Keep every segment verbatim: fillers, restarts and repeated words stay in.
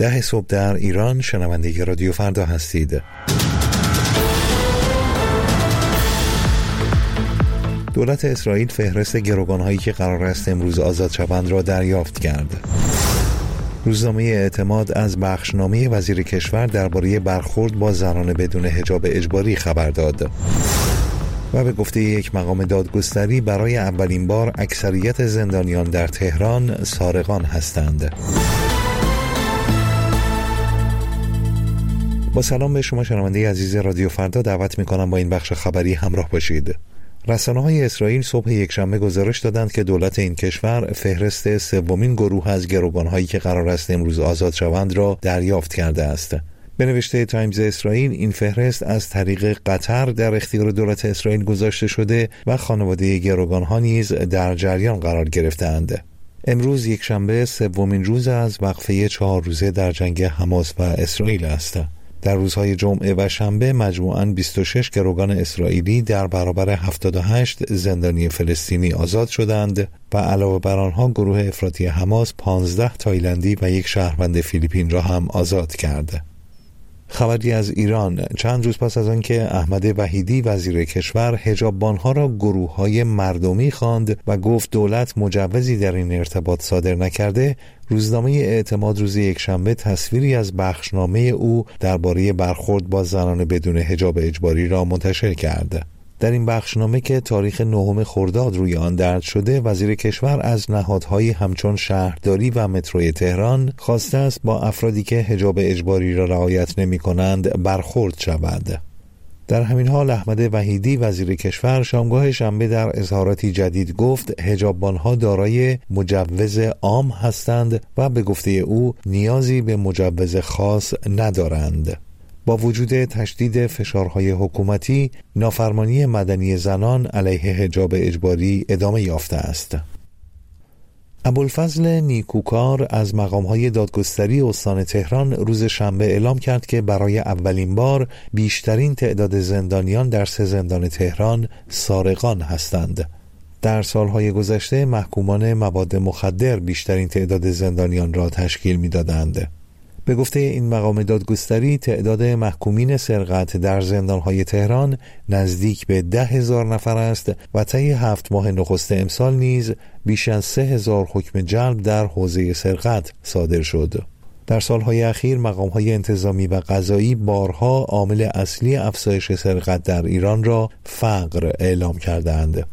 ده صبح در ایران. شنونده رادیو فردا هستید. دولت اسرائیل فهرست گروگان‌هایی که قرار است امروز آزاد شوند را دریافت کرد. روزنامه اعتماد از بخشنامه وزیر کشور درباره برخورد با زنان بدون حجاب اجباری خبر داد و به گفته یک مقام دادگستری برای اولین بار اکثریت زندانیان در تهران سارقان هستند. با سلام به شما شنونده عزیز رادیو فردا، دعوت می‌کنم با این بخش خبری همراه باشید. رسانه‌های اسرائیل صبح یکشنبه گزارش دادند که دولت این کشور فهرست سومین گروه از گروگان‌هایی که قرار است امروز آزاد شوند را دریافت کرده است. به نوشته تایمز اسرائیل، این فهرست از طریق قطر در اختیار دولت اسرائیل گذاشته شده و خانواده گروگان‌ها نیز در جریان قرار گرفته‌اند. امروز یکشنبه سومین روز از وقفه چهار روزه در جنگ حماس و اسرائیل است. در روزهای جمعه و شنبه مجموعاً بیست و شش گروگان اسرائیلی در برابر هفتاد و هشت زندانی فلسطینی آزاد شدند و علاوه بر آنها گروه افراطی حماس پانزده تایلندی و یک شهروند فیلیپین را هم آزاد کرد. خبری از ایران: چند روز پس از آنکه احمد وحیدی وزیر کشور حجاببانها را گروه‌های مردمی خواند و گفت دولت مجوزی در این ارتباط صادر نکرده، روزنامه اعتماد روز یکشنبه تصویری از بخشنامه او درباره برخورد با زنان بدون حجاب اجباری را منتشر کرد. در این بخشنامه که تاریخ نهم خرداد روی آن درج شده، وزیر کشور از نهادهایی همچون شهرداری و متروی تهران خواسته است با افرادی که حجاب اجباری را رعایت نمی کنند برخورد شود. در همین حال احمد وحیدی وزیر کشور شامگاه شنبه در اظهاراتی جدید گفت حجاببانها دارای مجوز عام هستند و به گفته او نیازی به مجوز خاص ندارند. با وجود تشدید فشارهای حکومتی، نافرمانی مدنی زنان علیه حجاب اجباری ادامه یافته است. ابوالفضل نیکوکار از مقام‌های دادگستری استان تهران روز شنبه اعلام کرد که برای اولین بار بیشترین تعداد زندانیان در سه زندان تهران سارقان هستند. در سالهای گذشته محکومان مواد مخدر بیشترین تعداد زندانیان را تشکیل می‌دادند. به گفته این مقام دادگستری، تعداد محکومین سرقت در زندانهای تهران نزدیک به ده هزار نفر است و طی هفت ماه نخست امسال نیز بیش از سه هزار حکم جلب در حوزه سرقت صادر شد. در سالهای اخیر مقامهای انتظامی و قضایی بارها عامل اصلی افزایش سرقت در ایران را فقر اعلام کردند.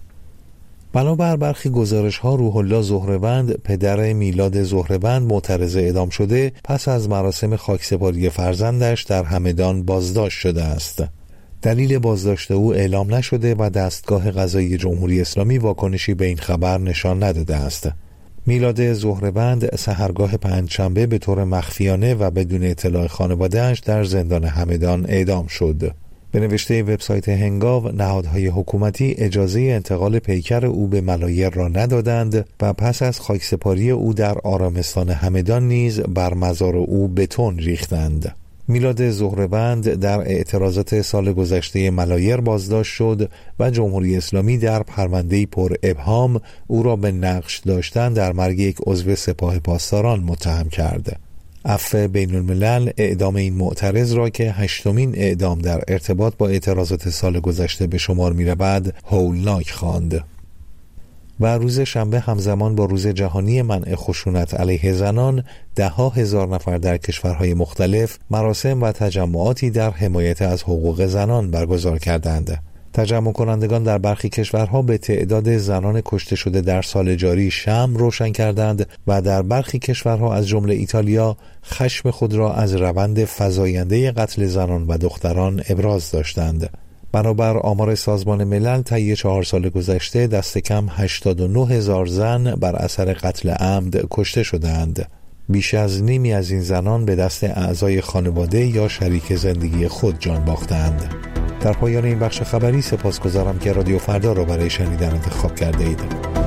بنابر برخی گزارش‌ها، روح الله زهره‌وند، پدر میلاد زهره‌وند، معترض اعدام شده پس از مراسم خاکسپاری فرزندش در همدان بازداشت شده است. دلیل بازداشت او اعلام نشده و دستگاه قضایی جمهوری اسلامی واکنشی به این خبر نشان نداده است. میلاد زهره‌وند سحرگاه پنجشنبه به طور مخفیانه و بدون اطلاع خانواده‌اش در زندان همدان اعدام شد. به نوشته وبسایت هنگاو، نهادهای حکومتی اجازه انتقال پیکر او به ملایر را ندادند و پس از خاکسپاری او در آرامستان همدان نیز بر مزار او بتون ریختند. میلاد زهره‌وند در اعتراضات سال گذشته ملایر بازداشت شد و جمهوری اسلامی در پرونده‌ای پر ابهام او را به نقش داشتن در مرگ یک عضو سپاه پاسداران متهم کرد. عفو بین الملل اعدام این معترض را که هشتمین اعدام در ارتباط با اعتراضات سال گذشته به شمار می رود هولناک خواند. و روز شنبه همزمان با روز جهانی منع خشونت علیه زنان، ده ها هزار نفر در کشورهای مختلف مراسم و تجمعاتی در حمایت از حقوق زنان برگزار کردند. تجمع کنندگان در برخی کشورها به تعداد زنان کشته شده در سال جاری شمع روشن کردند و در برخی کشورها از جمله ایتالیا خشم خود را از روند فزاینده قتل زنان و دختران ابراز داشتند. بنابر آمار سازمان ملل طی چهار سال گذشته دست کم هشتاد و نه هزار زن بر اثر قتل عمد کشته شدند. بیش از نیمی از این زنان به دست اعضای خانواده یا شریک زندگی خود جان باختند. در پایان این بخش خبری سپاسگزارم که رادیو فردا را برای شنیدن انتخاب کرده اید.